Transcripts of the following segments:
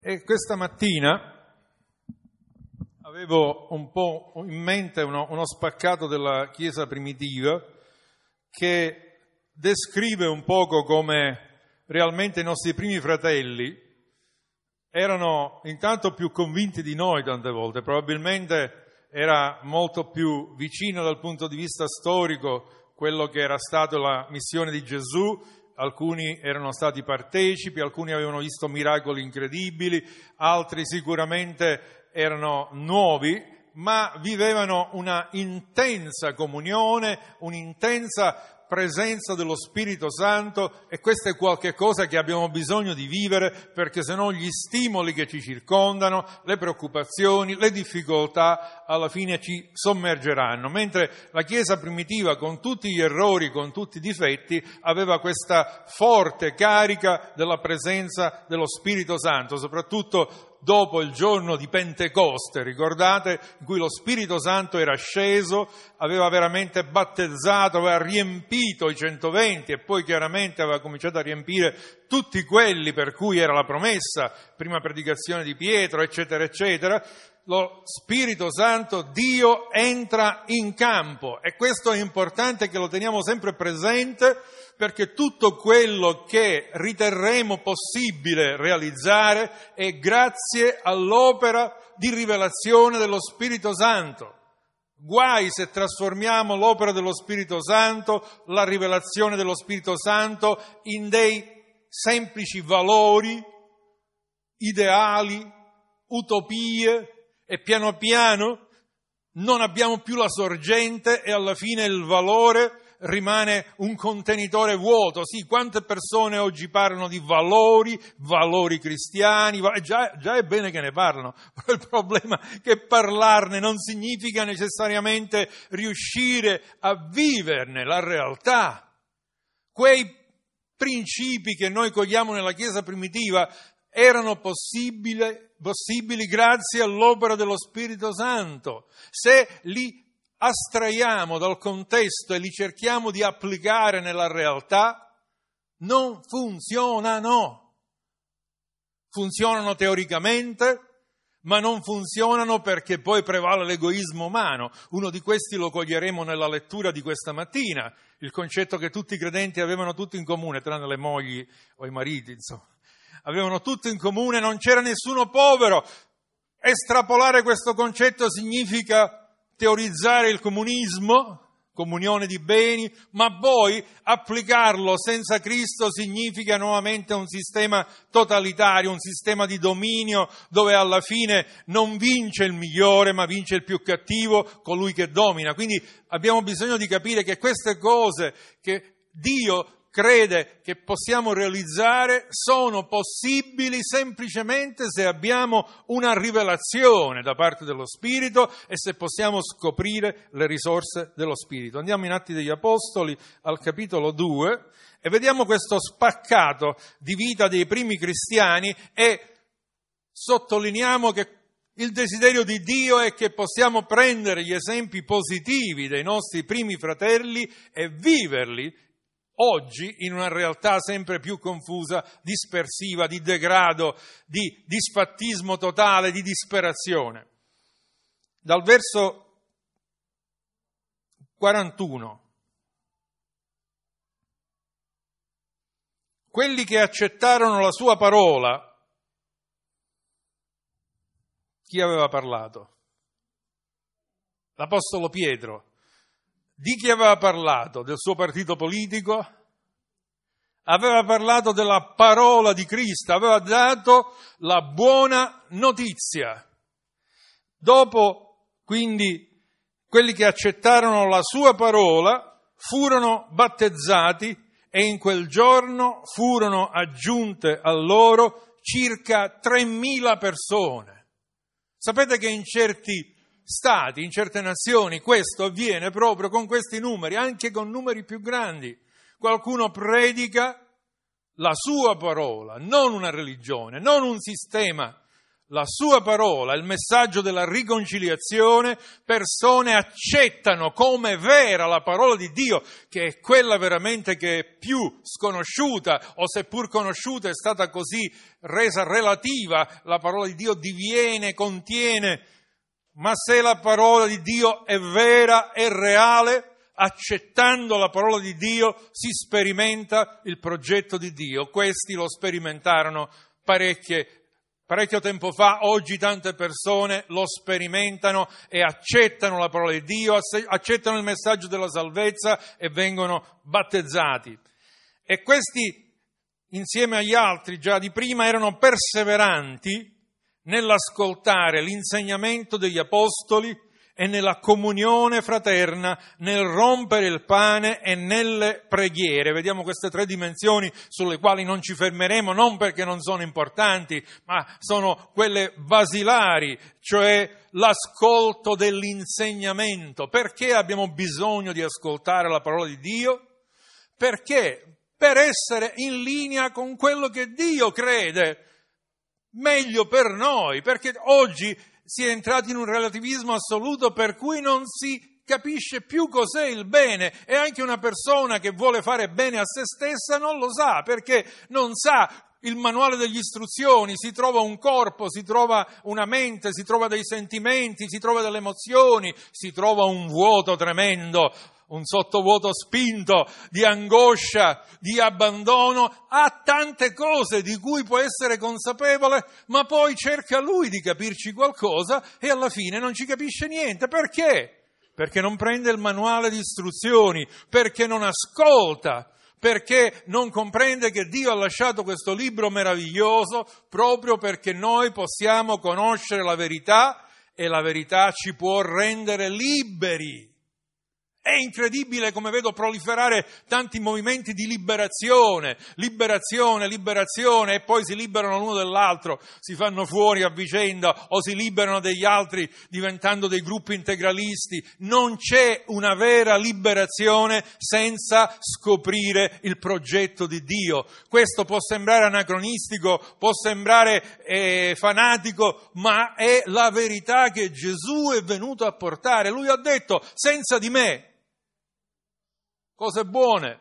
E questa mattina avevo un po' in mente uno spaccato della Chiesa primitiva che descrive un poco come realmente i nostri primi fratelli erano intanto più convinti di noi tante volte, probabilmente era molto più vicino dal punto di vista storico quello che era stata la missione di Gesù. Alcuni erano stati partecipi, alcuni avevano visto miracoli incredibili, altri sicuramente erano nuovi, ma vivevano una intensa comunione, un'intensa presenza dello Spirito Santo, e questo è qualche cosa che abbiamo bisogno di vivere, perché sennò gli stimoli che ci circondano, le preoccupazioni, le difficoltà alla fine ci sommergeranno, mentre la Chiesa primitiva, con tutti gli errori, con tutti i difetti, aveva questa forte carica della presenza dello Spirito Santo, soprattutto dopo il giorno di Pentecoste, ricordate, in cui lo Spirito Santo era sceso, aveva veramente battezzato, aveva riempito i 120 e poi chiaramente aveva cominciato a riempire tutti quelli per cui era la promessa, prima predicazione di Pietro, eccetera, eccetera. Lo Spirito Santo, Dio, entra in campo, e questo è importante che lo teniamo sempre presente, perché tutto quello che riterremo possibile realizzare è grazie all'opera di rivelazione dello Spirito Santo. Guai se trasformiamo l'opera dello Spirito Santo, la rivelazione dello Spirito Santo, in dei semplici valori, ideali, utopie, e piano piano non abbiamo più la sorgente e alla fine il valore rimane un contenitore vuoto. Sì, quante persone oggi parlano di valori cristiani, già è bene che ne parlano, però il problema è che parlarne non significa necessariamente riuscire a viverne la realtà. Quei principi che noi cogliamo nella Chiesa primitiva erano possibili grazie all'opera dello Spirito Santo. Se li astraiamo dal contesto e li cerchiamo di applicare nella realtà, non funzionano. Funzionano teoricamente, ma non funzionano perché poi prevale l'egoismo umano. Uno di questi lo coglieremo nella lettura di questa mattina, il concetto che tutti i credenti avevano tutto in comune, tranne le mogli o i mariti, insomma. Avevano tutto in comune, non c'era nessuno povero. Estrapolare questo concetto significa teorizzare il comunismo, comunione di beni, ma poi applicarlo senza Cristo significa nuovamente un sistema totalitario, un sistema di dominio dove alla fine non vince il migliore, ma vince il più cattivo, colui che domina. Quindi abbiamo bisogno di capire che queste cose che Dio crede che possiamo realizzare sono possibili semplicemente se abbiamo una rivelazione da parte dello Spirito e se possiamo scoprire le risorse dello Spirito. Andiamo in Atti degli Apostoli al capitolo 2 e vediamo questo spaccato di vita dei primi cristiani e sottolineiamo che il desiderio di Dio è che possiamo prendere gli esempi positivi dei nostri primi fratelli e viverli oggi in una realtà sempre più confusa, dispersiva, di degrado, di disfattismo totale, di disperazione. Dal verso 41. Quelli che accettarono la sua parola, chi aveva parlato? L'Apostolo Pietro. Di chi aveva parlato? Del suo partito politico? Aveva parlato della parola di Cristo, aveva dato la buona notizia. Dopo, quindi, quelli che accettarono la sua parola furono battezzati e in quel giorno furono aggiunte a loro circa 3.000 persone. Sapete che in certi stati, in certe nazioni, questo avviene proprio con questi numeri, anche con numeri più grandi. Qualcuno predica la sua parola, non una religione, non un sistema, la sua parola, il messaggio della riconciliazione, persone accettano come vera la parola di Dio, che è quella veramente che è più sconosciuta, o seppur conosciuta è stata così resa relativa, la parola di Dio diviene, contiene, ma se la parola di Dio è vera e reale, accettando la parola di Dio si sperimenta il progetto di Dio. Questi lo sperimentarono parecchio tempo fa, oggi tante persone lo sperimentano e accettano la parola di Dio, accettano il messaggio della salvezza e vengono battezzati. E questi, insieme agli altri già di prima, erano perseveranti nell'ascoltare l'insegnamento degli apostoli e nella comunione fraterna, nel rompere il pane e nelle preghiere. Vediamo queste tre dimensioni sulle quali non ci fermeremo, non perché non sono importanti, ma sono quelle basilari, cioè l'ascolto dell'insegnamento. Perché abbiamo bisogno di ascoltare la parola di Dio? Perché? Per essere in linea con quello che Dio crede meglio per noi, perché oggi si è entrati in un relativismo assoluto per cui non si capisce più cos'è il bene, e anche una persona che vuole fare bene a se stessa non lo sa, perché non sa il manuale delle istruzioni, si trova un corpo, si trova una mente, si trova dei sentimenti, si trova delle emozioni, si trova un vuoto tremendo, un sottovuoto spinto di angoscia, di abbandono, ha tante cose di cui può essere consapevole, ma poi cerca lui di capirci qualcosa e alla fine non ci capisce niente. Perché? Perché non prende il manuale di istruzioni, perché non ascolta, perché non comprende che Dio ha lasciato questo libro meraviglioso proprio perché noi possiamo conoscere la verità e la verità ci può rendere liberi. È incredibile come vedo proliferare tanti movimenti di liberazione, e poi si liberano l'uno dall'altro, si fanno fuori a vicenda o si liberano degli altri diventando dei gruppi integralisti. Non c'è una vera liberazione senza scoprire il progetto di Dio. Questo può sembrare anacronistico, può sembrare fanatico, ma è la verità che Gesù è venuto a portare. Lui ha detto: senza di me cose buone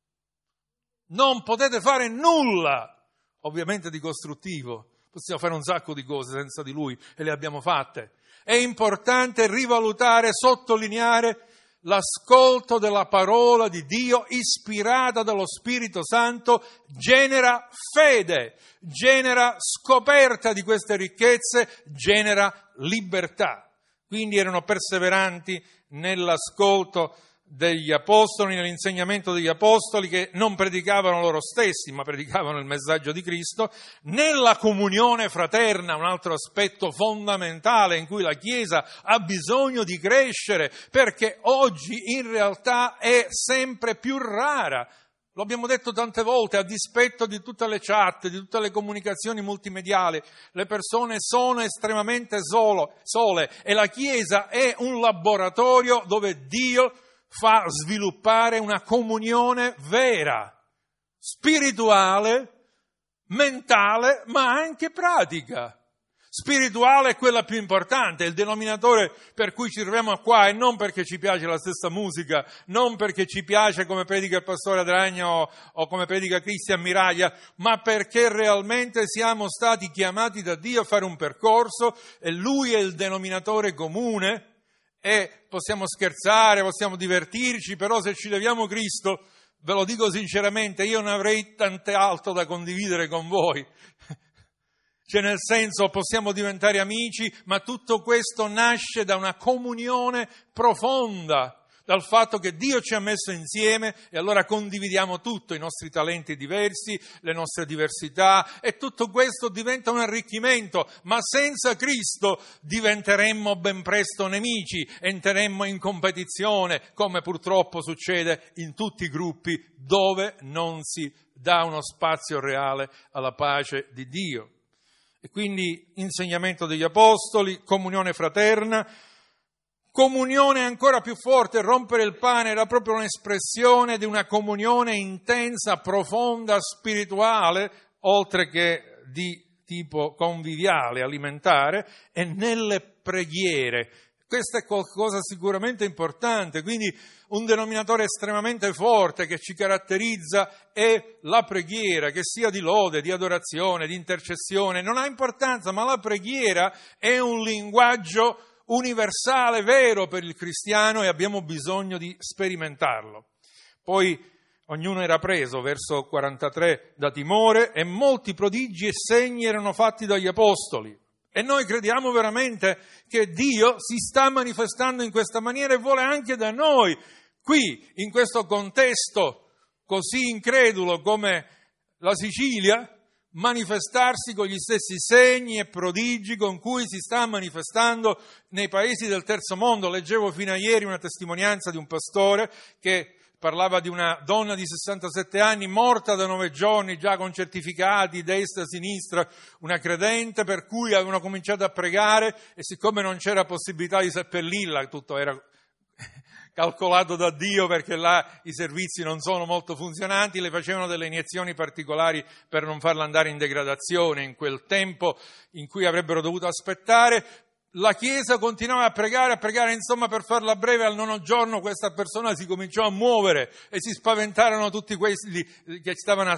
non potete fare nulla, ovviamente di costruttivo. Possiamo fare un sacco di cose senza di Lui e le abbiamo fatte. È importante rivalutare, sottolineare l'ascolto della parola di Dio ispirata dallo Spirito Santo, genera fede, genera scoperta di queste ricchezze, genera libertà. Quindi erano perseveranti nell'ascolto degli apostoli, nell'insegnamento degli apostoli, che non predicavano loro stessi, ma predicavano il messaggio di Cristo, nella comunione fraterna, un altro aspetto fondamentale in cui la Chiesa ha bisogno di crescere, perché oggi in realtà è sempre più rara. Lo abbiamo detto tante volte, a dispetto di tutte le chat, di tutte le comunicazioni multimediali, le persone sono estremamente sole e la Chiesa è un laboratorio dove Dio fa sviluppare una comunione vera, spirituale, mentale, ma anche pratica. Spirituale è quella più importante, il denominatore per cui ci troviamo qua, e non perché ci piace la stessa musica, non perché ci piace come predica il pastore Adragno o come predica Cristian Miraglia, ma perché realmente siamo stati chiamati da Dio a fare un percorso e Lui è il denominatore comune. E possiamo scherzare, possiamo divertirci, però se ci leviamo Cristo, ve lo dico sinceramente, io non avrei tante altro da condividere con voi. Cioè, nel senso, possiamo diventare amici, ma tutto questo nasce da una comunione profonda, dal fatto che Dio ci ha messo insieme e allora condividiamo tutto, i nostri talenti diversi, le nostre diversità, e tutto questo diventa un arricchimento, ma senza Cristo diventeremmo ben presto nemici, entreremmo in competizione, come purtroppo succede in tutti i gruppi dove non si dà uno spazio reale alla pace di Dio. E quindi insegnamento degli apostoli, comunione fraterna, comunione ancora più forte. Rompere il pane era proprio un'espressione di una comunione intensa, profonda, spirituale, oltre che di tipo conviviale, alimentare, e nelle preghiere. Questo è qualcosa sicuramente importante, quindi un denominatore estremamente forte che ci caratterizza è la preghiera, che sia di lode, di adorazione, di intercessione, non ha importanza, ma la preghiera è un linguaggio universale, vero per il cristiano, e abbiamo bisogno di sperimentarlo. Poi ognuno era preso, verso 43, da timore, e molti prodigi e segni erano fatti dagli apostoli. E noi crediamo veramente che Dio si sta manifestando in questa maniera e vuole anche da noi, qui, in questo contesto così incredulo come la Sicilia, manifestarsi con gli stessi segni e prodigi con cui si sta manifestando nei paesi del terzo mondo. Leggevo fino a ieri una testimonianza di un pastore che parlava di una donna di 67 anni morta da 9 giorni, già con certificati destra e sinistra, una credente, per cui avevano cominciato a pregare e siccome non c'era possibilità di seppellirla, tutto era calcolato da Dio perché là i servizi non sono molto funzionanti, le facevano delle iniezioni particolari per non farla andare in degradazione in quel tempo in cui avrebbero dovuto aspettare. La Chiesa continuava a pregare, insomma, per farla breve, al 9° giorno questa persona si cominciò a muovere e si spaventarono tutti quelli che stavano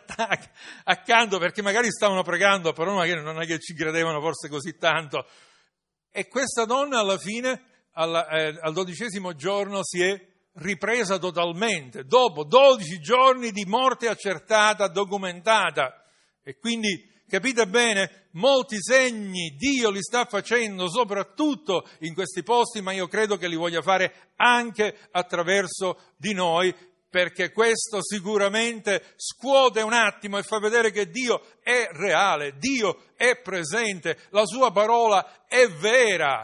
accanto, perché magari stavano pregando, però magari non è che ci credevano forse così tanto. E questa donna alla fine, al 12° giorno, si è ripresa totalmente, dopo 12 giorni di morte accertata, documentata. E quindi, capite bene, molti segni Dio li sta facendo soprattutto in questi posti, ma io credo che li voglia fare anche attraverso di noi, perché questo sicuramente scuote un attimo e fa vedere che Dio è reale, Dio è presente, la sua parola è vera.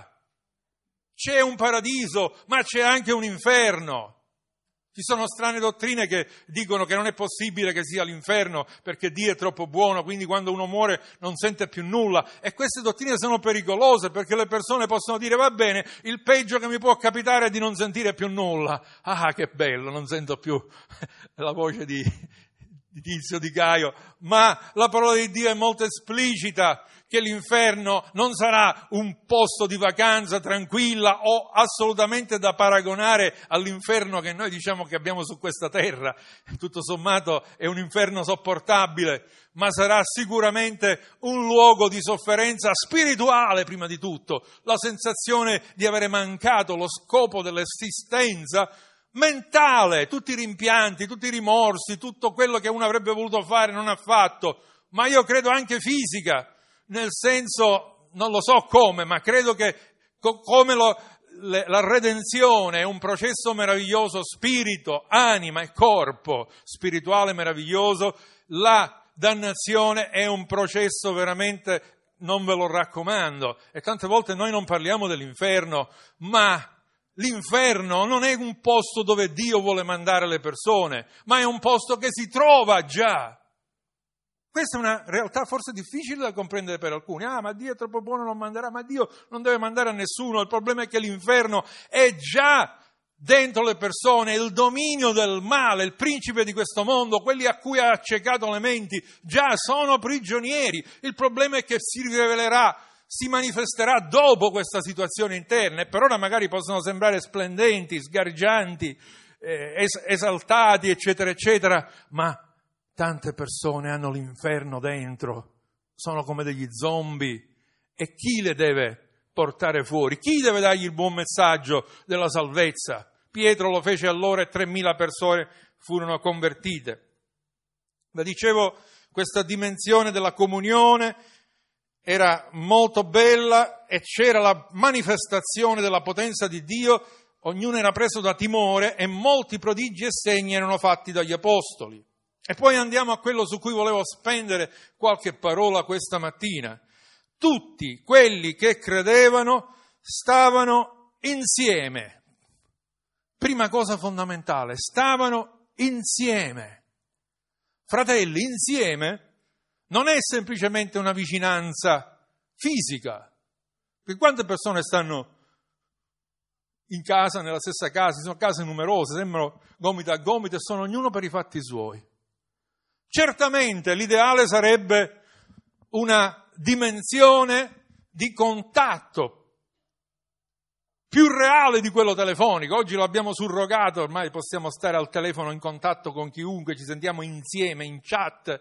C'è un paradiso, ma c'è anche un inferno. Ci sono strane dottrine che dicono che non è possibile che sia l'inferno perché Dio è troppo buono, quindi quando uno muore non sente più nulla. E queste dottrine sono pericolose perché le persone possono dire: va bene, il peggio che mi può capitare è di non sentire più nulla. Ah, che bello, non sento più la voce di Tizio, di Caio. Ma la parola di Dio è molto esplicita, che l'inferno non sarà un posto di vacanza tranquilla o assolutamente da paragonare all'inferno che noi diciamo che abbiamo su questa terra. Tutto sommato è un inferno sopportabile, ma sarà sicuramente un luogo di sofferenza spirituale prima di tutto, la sensazione di avere mancato lo scopo dell'esistenza mentale, tutti i rimpianti, tutti i rimorsi, tutto quello che uno avrebbe voluto fare non ha fatto, ma io credo anche fisica. Nel senso, non lo so come, ma credo che come la redenzione è un processo meraviglioso, spirito, anima e corpo spirituale meraviglioso, la dannazione è un processo veramente, non ve lo raccomando. E tante volte noi non parliamo dell'inferno, ma l'inferno non è un posto dove Dio vuole mandare le persone, ma è un posto che si trova già. Questa è una realtà forse difficile da comprendere per alcuni. Ma Dio è troppo buono, non manderà, ma Dio non deve mandare a nessuno. Il problema è che l'inferno è già dentro le persone, il dominio del male, il principe di questo mondo, quelli a cui ha accecato le menti, già sono prigionieri. Il problema è che si rivelerà, si manifesterà dopo questa situazione interna, e per ora magari possono sembrare splendenti, sgargianti, esaltati, eccetera, eccetera, ma tante persone hanno l'inferno dentro, sono come degli zombie, e chi le deve portare fuori? Chi deve dargli il buon messaggio della salvezza? Pietro lo fece allora e 3.000 persone furono convertite. Vi dicevo, questa dimensione della comunione era molto bella e c'era la manifestazione della potenza di Dio, ognuno era preso da timore e molti prodigi e segni erano fatti dagli apostoli. E poi andiamo a quello su cui volevo spendere qualche parola questa mattina. Tutti quelli che credevano stavano insieme. Prima cosa fondamentale, stavano insieme. Fratelli, insieme non è semplicemente una vicinanza fisica. Perché quante persone stanno in casa, nella stessa casa, sono case numerose, sembrano gomito a gomito e sono ognuno per i fatti suoi. Certamente l'ideale sarebbe una dimensione di contatto più reale di quello telefonico. Oggi lo abbiamo surrogato, ormai possiamo stare al telefono in contatto con chiunque, ci sentiamo insieme, in chat,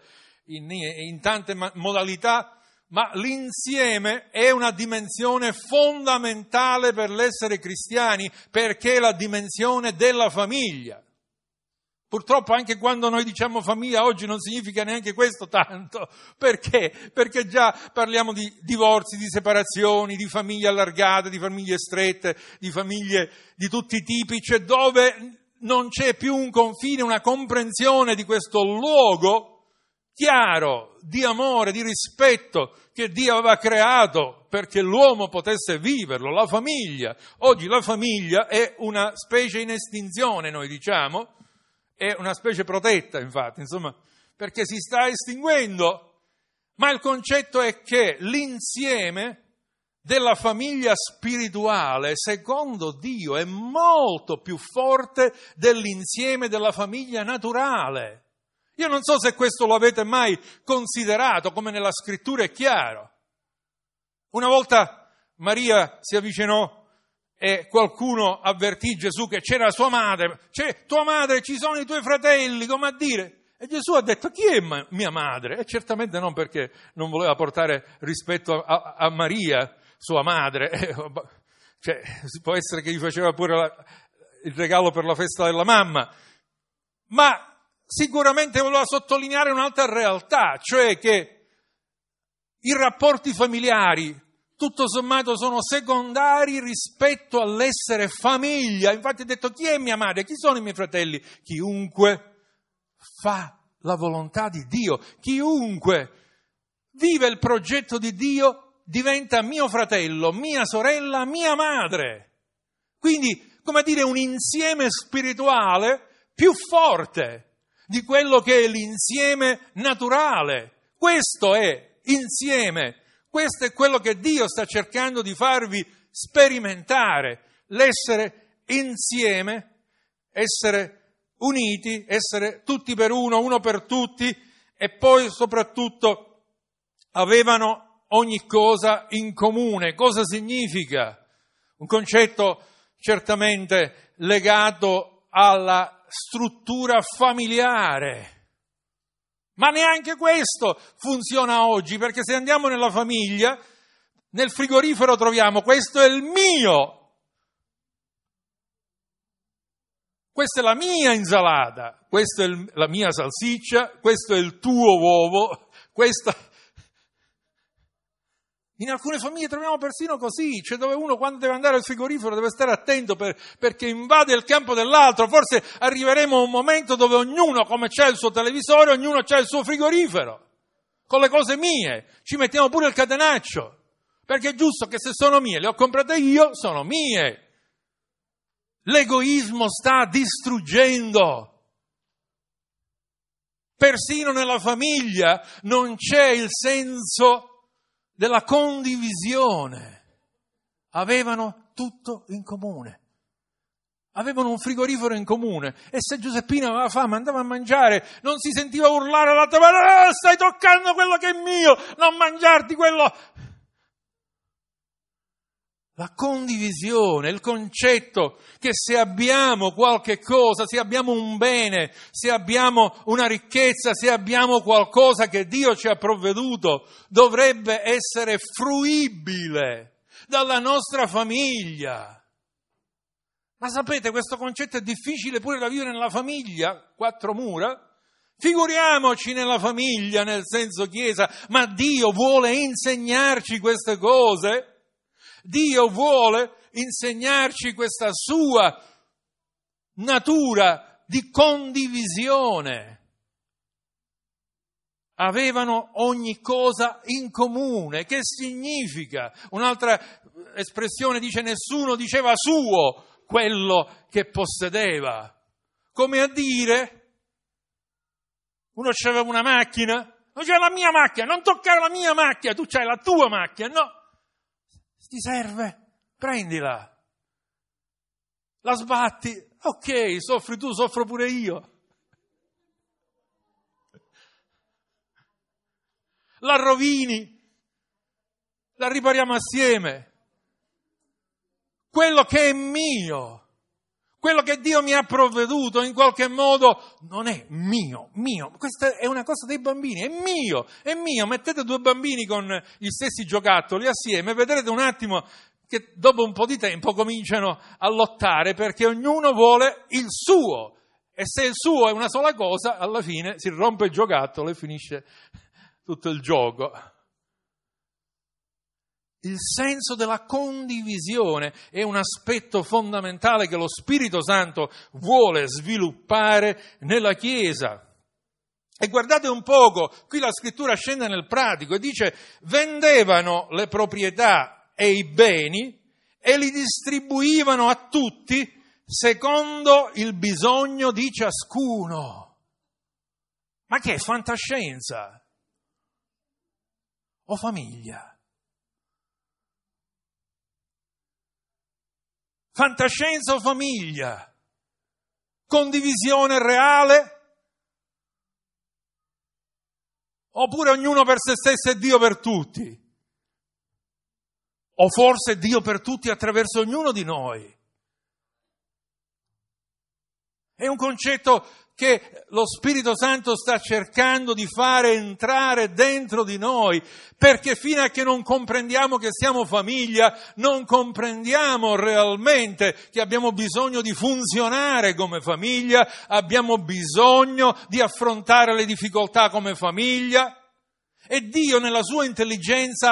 in tante modalità, ma l'insieme è una dimensione fondamentale per l'essere cristiani, perché è la dimensione della famiglia. Purtroppo anche quando noi diciamo famiglia oggi non significa neanche questo tanto. Perché? Perché già parliamo di divorzi, di separazioni, di famiglie allargate, di famiglie strette, di famiglie di tutti i tipi, cioè dove non c'è più un confine, una comprensione di questo luogo chiaro di amore, di rispetto che Dio aveva creato perché l'uomo potesse viverlo, la famiglia. Oggi la famiglia è una specie in estinzione, noi diciamo, è una specie protetta, infatti, insomma, perché si sta estinguendo. Ma il concetto è che l'insieme della famiglia spirituale, secondo Dio, è molto più forte dell'insieme della famiglia naturale. Io non so se questo lo avete mai considerato, come nella scrittura è chiaro. Una volta Maria si avvicinò e qualcuno avvertì Gesù che c'era sua madre. C'è tua madre, ci sono i tuoi fratelli, come a dire. E Gesù ha detto: chi è mia madre? E certamente non perché non voleva portare rispetto a Maria, sua madre. Cioè, può essere che gli faceva pure il regalo per la festa della mamma. Ma sicuramente voleva sottolineare un'altra realtà, cioè che i rapporti familiari tutto sommato sono secondari rispetto all'essere famiglia. Infatti ha detto: chi è mia madre? Chi sono i miei fratelli? Chiunque fa la volontà di Dio, chiunque vive il progetto di Dio diventa mio fratello, mia sorella, mia madre. Quindi, come dire, un insieme spirituale più forte di quello che è l'insieme naturale. Questo è insieme. Questo è quello che Dio sta cercando di farvi sperimentare, l'essere insieme, essere uniti, essere tutti per uno, uno per tutti, e poi soprattutto avevano ogni cosa in comune. Cosa significa? Un concetto certamente legato alla struttura familiare. Ma neanche questo funziona oggi, perché se andiamo nella famiglia, nel frigorifero troviamo: questo è il mio, questa è la mia insalata, questa è la mia salsiccia, questo è il tuo uovo, questa... In alcune famiglie troviamo persino così, cioè dove uno quando deve andare al frigorifero deve stare attento perché invade il campo dell'altro. Forse arriveremo a un momento dove ognuno, come c'è il suo televisore, ognuno c'ha il suo frigorifero, con le cose mie. Ci mettiamo pure il catenaccio, perché è giusto che se sono mie, le ho comprate io, sono mie. L'egoismo sta distruggendo. Persino nella famiglia non c'è il senso della condivisione. Avevano tutto in comune. Avevano un frigorifero in comune, e se Giuseppina aveva fame andava a mangiare, non si sentiva urlare alla tavola: stai toccando quello che è mio, non mangiarti quello. La condivisione, il concetto che se abbiamo qualche cosa, se abbiamo un bene, se abbiamo una ricchezza, se abbiamo qualcosa che Dio ci ha provveduto, dovrebbe essere fruibile dalla nostra famiglia. Ma sapete, questo concetto è difficile pure da vivere nella famiglia, quattro mura. Figuriamoci nella famiglia, nel senso chiesa, ma Dio vuole insegnarci queste cose. Dio vuole insegnarci questa sua natura di condivisione. Avevano ogni cosa in comune. Che significa? Un'altra espressione dice: nessuno diceva suo quello che possedeva. Come a dire, uno c'aveva una macchina, non c'è la mia macchina, non toccare la mia macchina, tu c'hai la tua macchina, no. Ti serve, prendila, la sbatti, ok, soffri tu, soffro pure io. la rovini, la ripariamo assieme. Quello che è mio, quello che Dio mi ha provveduto in qualche modo non è mio. Questa è una cosa dei bambini, è mio. Mettete due bambini con gli stessi giocattoli assieme, vedrete un attimo che dopo un po' di tempo cominciano a lottare perché ognuno vuole il suo. E se il suo è una sola cosa, alla fine si rompe il giocattolo e finisce tutto il gioco. Il senso della condivisione è un aspetto fondamentale che lo Spirito Santo vuole sviluppare nella Chiesa. E guardate un poco, qui la scrittura scende nel pratico e dice: vendevano le proprietà e i beni e li distribuivano a tutti secondo il bisogno di ciascuno. Ma che è fantascienza? O famiglia? Fantascienza o famiglia? Condivisione reale? Oppure ognuno per se stesso e Dio per tutti? O forse Dio per tutti attraverso ognuno di noi? È un concetto che lo Spirito Santo sta cercando di fare entrare dentro di noi, perché fino a che non comprendiamo che siamo famiglia, non comprendiamo realmente che abbiamo bisogno di funzionare come famiglia, abbiamo bisogno di affrontare le difficoltà come famiglia, e Dio nella sua intelligenza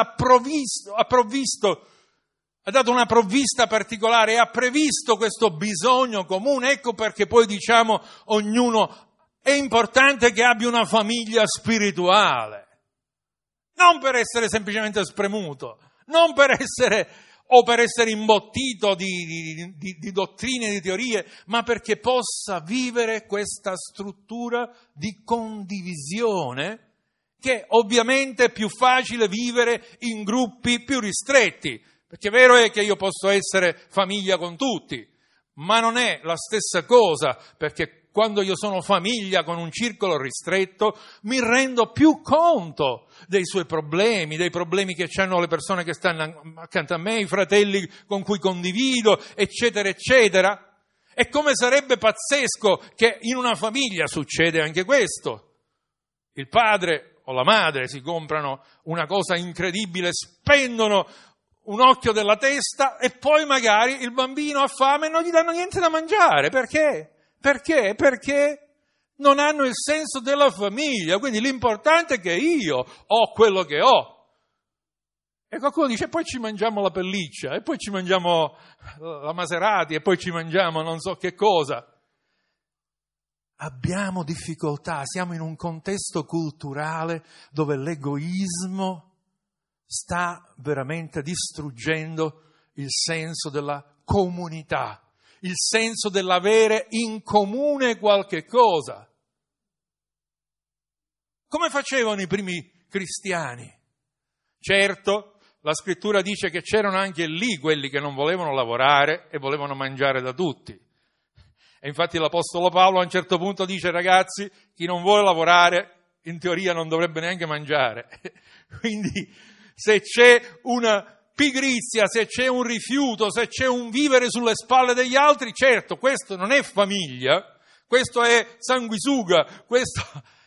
ha dato una provvista particolare e ha previsto questo bisogno comune. Ecco perché poi diciamo ognuno è importante che abbia una famiglia spirituale. Non per essere semplicemente spremuto, non per essere imbottito di dottrine, di teorie, ma perché possa vivere questa struttura di condivisione che ovviamente è più facile vivere in gruppi più ristretti. Perché vero è che io posso essere famiglia con tutti, ma non è la stessa cosa, perché quando io sono famiglia con un circolo ristretto mi rendo più conto dei suoi problemi, dei problemi che hanno le persone che stanno accanto a me, i fratelli con cui condivido, eccetera, eccetera. E come sarebbe pazzesco che in una famiglia succede anche questo. Il padre o la madre si comprano una cosa incredibile, spendono un occhio della testa e poi magari il bambino ha fame e non gli danno niente da mangiare. Perché? Perché non hanno il senso della famiglia. Quindi l'importante è che io ho quello che ho. E qualcuno dice: poi ci mangiamo la pelliccia, e poi ci mangiamo la Maserati, e poi ci mangiamo non so che cosa. Abbiamo difficoltà, siamo in un contesto culturale dove l'egoismo sta veramente distruggendo il senso della comunità, il senso dell'avere in comune qualche cosa. Come facevano i primi cristiani? Certo, la scrittura dice che c'erano anche lì quelli che non volevano lavorare e volevano mangiare da tutti. E infatti l'Apostolo Paolo a un certo punto dice: ragazzi, chi non vuole lavorare in teoria non dovrebbe neanche mangiare. Quindi se c'è una pigrizia, se c'è un rifiuto, se c'è un vivere sulle spalle degli altri, certo, questo non è famiglia, questo è sanguisuga, questo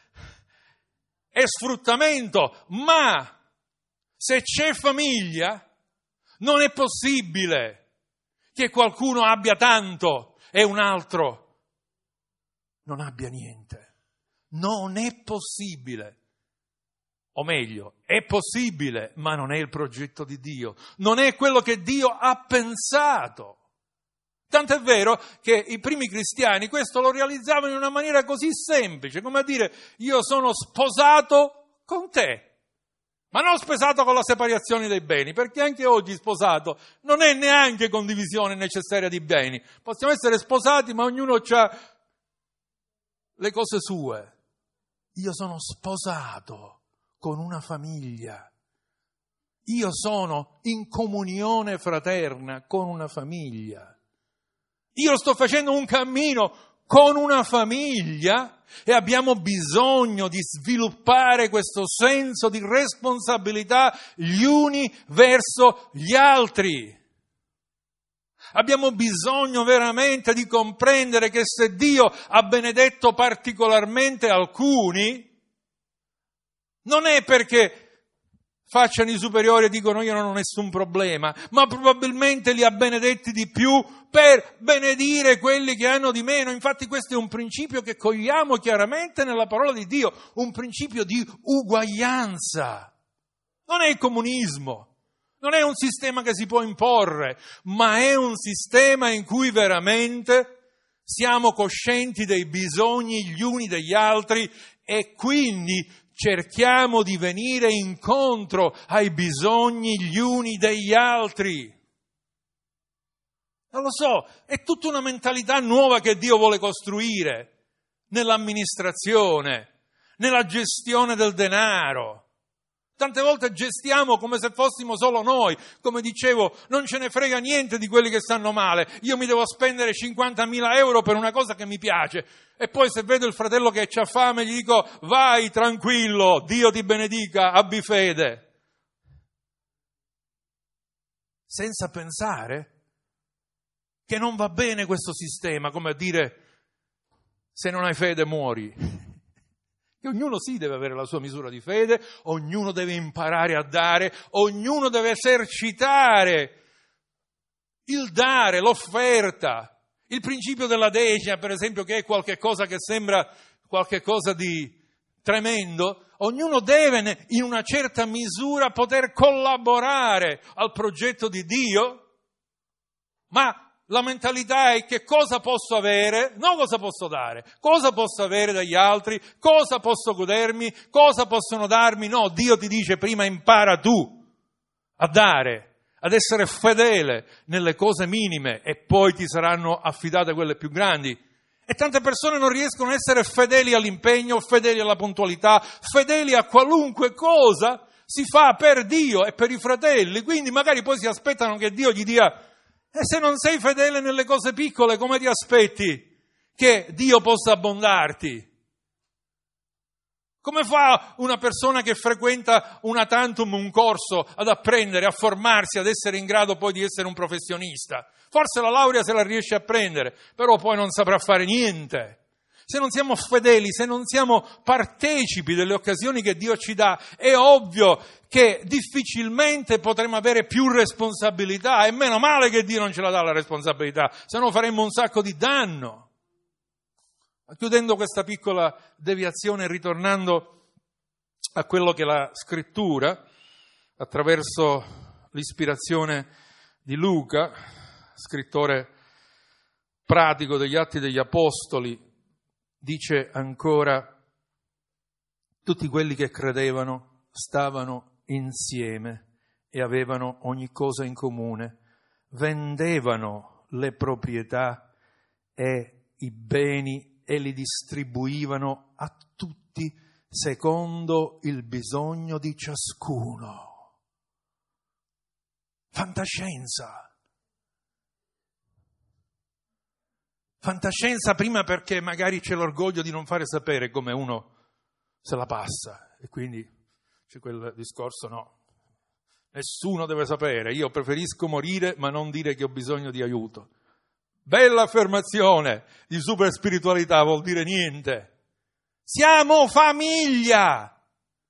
è sfruttamento, ma se c'è famiglia non è possibile che qualcuno abbia tanto e un altro non abbia niente. Non è possibile. O meglio, è possibile, ma non è il progetto di Dio. Non è quello che Dio ha pensato. Tant'è vero che i primi cristiani questo lo realizzavano in una maniera così semplice, come a dire: io sono sposato con te. Ma non sposato con la separazione dei beni, perché anche oggi sposato non è neanche condivisione necessaria di beni. Possiamo essere sposati, ma ognuno ha le cose sue. Io sono sposato con una famiglia. Io sono in comunione fraterna con una famiglia. Io sto facendo un cammino con una famiglia e abbiamo bisogno di sviluppare questo senso di responsabilità gli uni verso gli altri. Abbiamo bisogno veramente di comprendere che se Dio ha benedetto particolarmente alcuni, non è perché facciano i superiori e dicono io non ho nessun problema, ma probabilmente li ha benedetti di più per benedire quelli che hanno di meno. Infatti questo è un principio che cogliamo chiaramente nella parola di Dio, un principio di uguaglianza. Non è il comunismo. Non è un sistema che si può imporre, ma è un sistema in cui veramente siamo coscienti dei bisogni gli uni degli altri e quindi cerchiamo di venire incontro ai bisogni gli uni degli altri. Non lo so, è tutta una mentalità nuova che Dio vuole costruire nell'amministrazione, nella gestione del denaro. Tante volte gestiamo come se fossimo solo noi. Come dicevo, non ce ne frega niente di quelli che stanno male. Io mi devo spendere 50.000 euro per una cosa che mi piace. E poi se vedo il fratello che c'ha fame, gli dico, vai tranquillo, Dio ti benedica, abbi fede. Senza pensare che non va bene questo sistema, come a dire, se non hai fede muori. Che ognuno sì deve avere la sua misura di fede, ognuno deve imparare a dare, ognuno deve esercitare il dare, l'offerta, il principio della decima, per esempio, che è qualche cosa che sembra qualche cosa di tremendo. Ognuno deve in una certa misura poter collaborare al progetto di Dio, ma la mentalità è che cosa posso avere, non cosa posso dare, cosa posso avere dagli altri, cosa posso godermi, cosa possono darmi. No, Dio ti dice prima impara tu a dare, ad essere fedele nelle cose minime e poi ti saranno affidate quelle più grandi. E tante persone non riescono a essere fedeli all'impegno, fedeli alla puntualità, fedeli a qualunque cosa si fa per Dio e per i fratelli, quindi magari poi si aspettano che Dio gli dia. E se non sei fedele nelle cose piccole, come ti aspetti che Dio possa abbondarti? Come fa una persona che frequenta una tantum, un corso, ad apprendere, a formarsi, ad essere in grado poi di essere un professionista? Forse la laurea se la riesce a prendere, però poi non saprà fare niente. Se non siamo fedeli, se non siamo partecipi delle occasioni che Dio ci dà, è ovvio che difficilmente potremo avere più responsabilità. E meno male che Dio non ce la dà la responsabilità, se no faremmo un sacco di danno. Chiudendo questa piccola deviazione, ritornando a quello che la Scrittura, attraverso l'ispirazione di Luca, scrittore pratico degli Atti degli Apostoli, dice ancora: tutti quelli che credevano stavano insieme e avevano ogni cosa in comune, vendevano le proprietà e i beni e li distribuivano a tutti secondo il bisogno di ciascuno. Fantascienza. Fantascienza prima perché magari c'è l'orgoglio di non fare sapere come uno se la passa e quindi c'è quel discorso, no, nessuno deve sapere, io preferisco morire ma non dire che ho bisogno di aiuto. Bella affermazione di super spiritualità, vuol dire niente. Siamo famiglia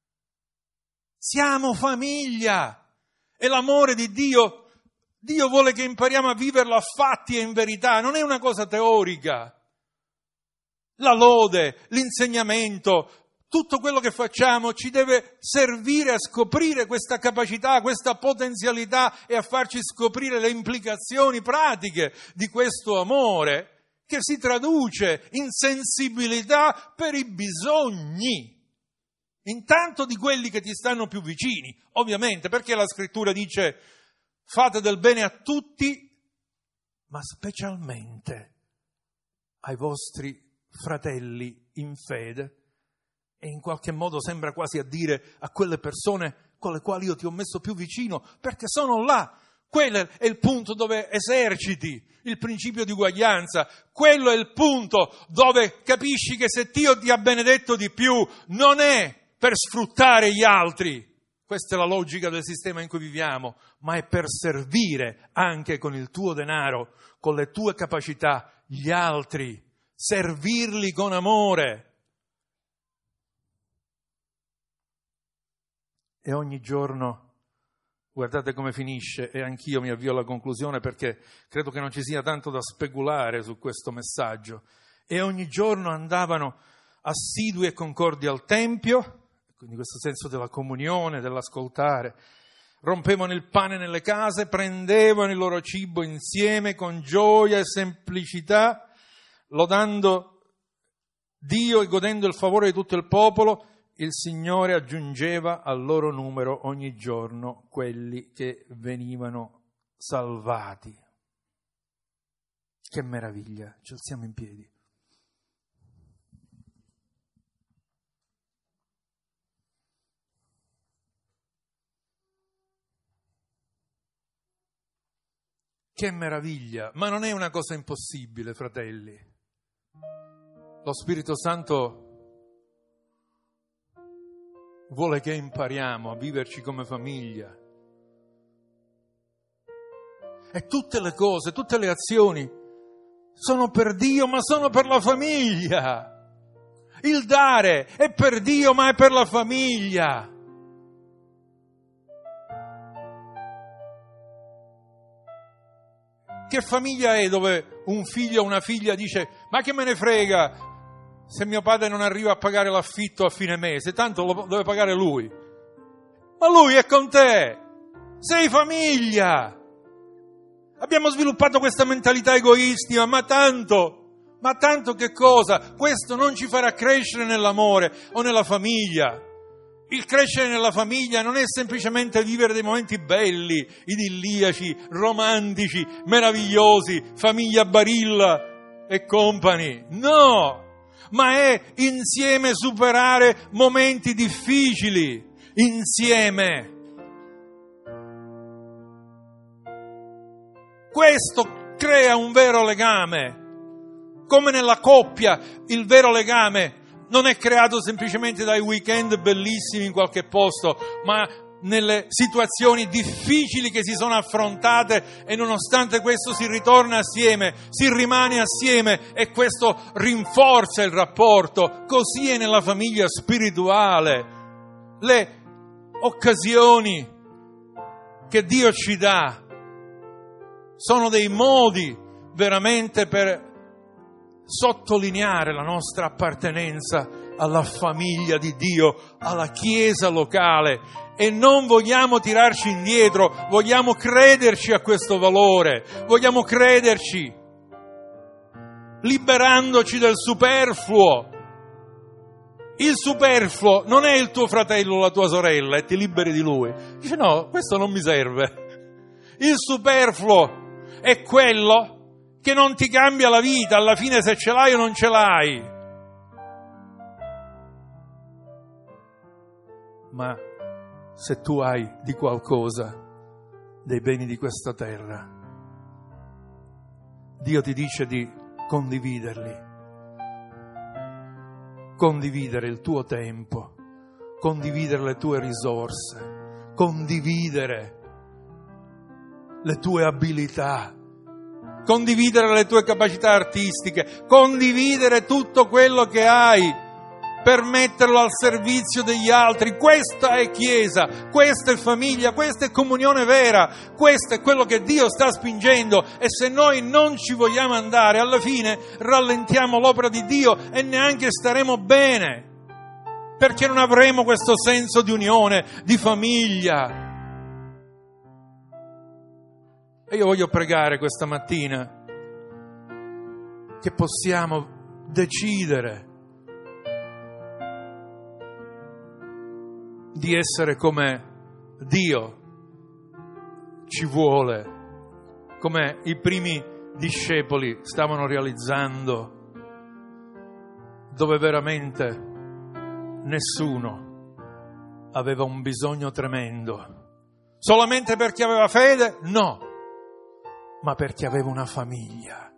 e l'amore di Dio vuole che impariamo a viverlo a fatti e in verità, non è una cosa teorica. La lode, l'insegnamento, tutto quello che facciamo ci deve servire a scoprire questa capacità, questa potenzialità e a farci scoprire le implicazioni pratiche di questo amore che si traduce in sensibilità per i bisogni. Intanto di quelli che ti stanno più vicini, ovviamente, perché la Scrittura dice fate del bene a tutti, ma specialmente ai vostri fratelli in fede. E in qualche modo sembra quasi a dire a quelle persone con le quali io ti ho messo più vicino, perché sono là Quello è il punto dove eserciti il principio di uguaglianza. Quello è il punto dove capisci che se Dio ti ha benedetto di più non è per sfruttare gli altri. Questa è la logica del sistema in cui viviamo, ma è per servire anche con il tuo denaro, con le tue capacità, gli altri, servirli con amore. E ogni giorno, guardate come finisce, e anch'io mi avvio alla conclusione perché credo che non ci sia tanto da speculare su questo messaggio. E ogni giorno andavano assidui e concordi al Tempio, quindi questo senso della comunione, dell'ascoltare, rompevano il pane nelle case, prendevano il loro cibo insieme con gioia e semplicità, lodando Dio e godendo il favore di tutto il popolo. Il Signore aggiungeva al loro numero ogni giorno quelli che venivano salvati. Che meraviglia, ci alziamo in piedi. Che meraviglia, ma non è una cosa impossibile, fratelli. Lo Spirito Santo vuole che impariamo a viverci come famiglia. E tutte le cose, tutte le azioni sono per Dio, ma sono per la famiglia. Il dare è per Dio, ma è per la famiglia. Che famiglia è dove un figlio o una figlia dice: ma che me ne frega se mio padre non arriva a pagare l'affitto a fine mese, tanto lo deve pagare lui. Ma lui è con te, sei famiglia. Abbiamo sviluppato questa mentalità egoistica, ma tanto che cosa? Questo non ci farà crescere nell'amore o nella famiglia. Il crescere nella famiglia non è semplicemente vivere dei momenti belli, idilliaci, romantici, meravigliosi, famiglia Barilla e compagni. No! Ma è insieme superare momenti difficili, insieme. Questo crea un vero legame. Come nella coppia, il vero legame non è creato semplicemente dai weekend bellissimi in qualche posto, ma nelle situazioni difficili che si sono affrontate, e nonostante questo si ritorna assieme, si rimane assieme, e questo rinforza il rapporto. Così è nella famiglia spirituale. Le occasioni che Dio ci dà sono dei modi veramente per sottolineare la nostra appartenenza alla famiglia di Dio, alla Chiesa locale, e non vogliamo tirarci indietro, vogliamo crederci a questo valore, vogliamo crederci, liberandoci del superfluo. Il superfluo non è il tuo fratello o la tua sorella e ti liberi di lui. Dice: no, questo non mi serve. Il superfluo è quello che non ti cambia la vita, alla fine se ce l'hai o non ce l'hai. Ma se tu hai di qualcosa, dei beni di questa terra, Dio ti dice di condividerli, condividere il tuo tempo, condividere le tue risorse, condividere le tue abilità, condividere le tue capacità artistiche, condividere tutto quello che hai per metterlo al servizio degli altri. Questa è Chiesa, questa è famiglia, questa è comunione vera, questo è quello che Dio sta spingendo, e se noi non ci vogliamo andare, alla fine rallentiamo l'opera di Dio e neanche staremo bene, perché non avremo questo senso di unione, di famiglia. E io voglio pregare questa mattina che possiamo decidere di essere come Dio ci vuole, come i primi discepoli stavano realizzando, dove veramente nessuno aveva un bisogno tremendo, Solamente perché aveva fede? No, ma perché aveva una famiglia.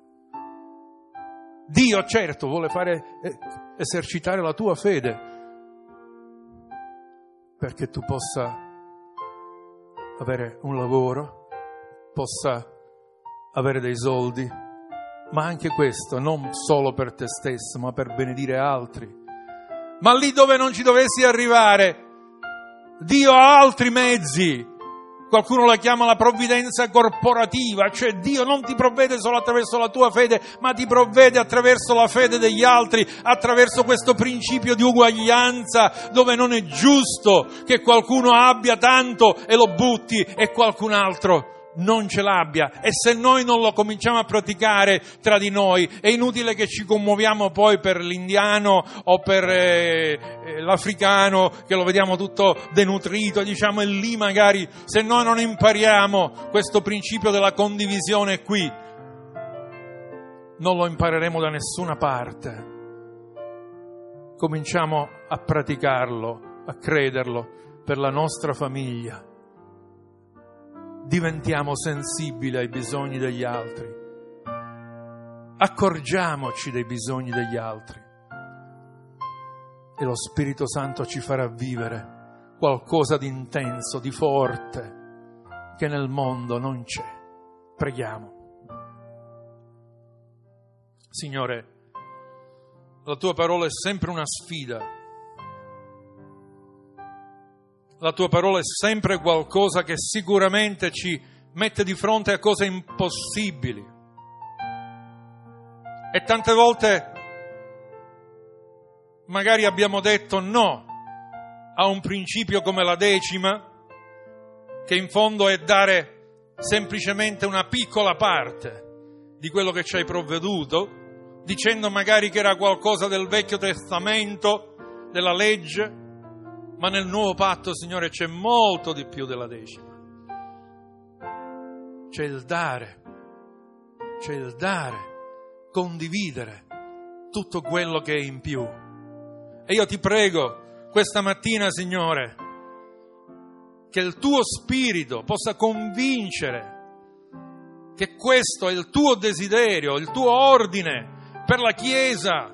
Dio certo vuole esercitare la tua fede perché tu possa avere un lavoro, possa avere dei soldi, ma anche questo non solo per te stesso, ma per benedire altri. Ma lì dove non ci dovessi arrivare, Dio ha altri mezzi. Qualcuno la chiama la provvidenza corporativa, cioè Dio non ti provvede solo attraverso la tua fede, ma ti provvede attraverso la fede degli altri, attraverso questo principio di uguaglianza, dove non è giusto che qualcuno abbia tanto e lo butti e qualcun altro non ce l'abbia. E se noi non lo cominciamo a praticare tra di noi, è inutile che ci commuoviamo poi per l'indiano o per l'africano, che lo vediamo tutto denutrito, diciamo, e lì magari, se noi non impariamo questo principio della condivisione qui, non lo impareremo da nessuna parte. Cominciamo a praticarlo, a crederlo per la nostra famiglia. Diventiamo sensibili ai bisogni degli altri, accorgiamoci dei bisogni degli altri e lo Spirito Santo ci farà vivere qualcosa di intenso, di forte, che nel mondo non c'è. Preghiamo. Signore, la tua parola è sempre una sfida. La tua parola è sempre qualcosa che sicuramente ci mette di fronte a cose impossibili. E tante volte magari abbiamo detto no a un principio come la decima, che in fondo è dare semplicemente una piccola parte di quello che ci hai provveduto, dicendo magari che era qualcosa del Vecchio Testamento, della legge. Ma nel nuovo patto, Signore, c'è molto di più della decima. C'è il dare, condividere tutto quello che è in più. E io ti prego questa mattina, Signore, che il tuo Spirito possa convincere che questo è il tuo desiderio, il tuo ordine per la Chiesa,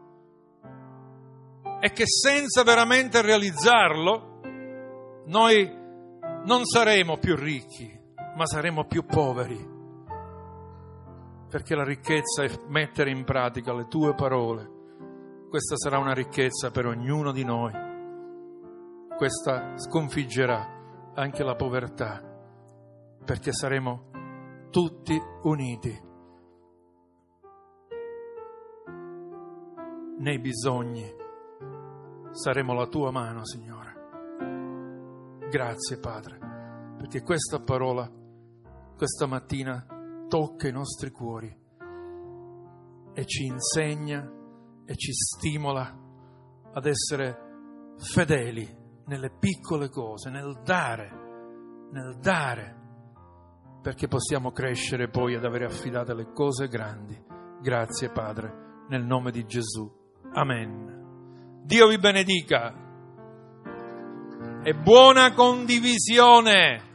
e che senza veramente realizzarlo noi non saremo più ricchi, ma saremo più poveri, perché la ricchezza è mettere in pratica le tue parole. Questa sarà una ricchezza per ognuno di noi. Questa sconfiggerà anche la povertà, perché saremo tutti uniti nei bisogni. Saremo la tua mano, Signore. Grazie, Padre, perché questa parola, questa mattina, tocca i nostri cuori e ci insegna e ci stimola ad essere fedeli nelle piccole cose, nel dare, perché possiamo crescere poi ad avere affidate le cose grandi. Grazie, Padre, nel nome di Gesù. Amen. Dio vi benedica e buona condivisione.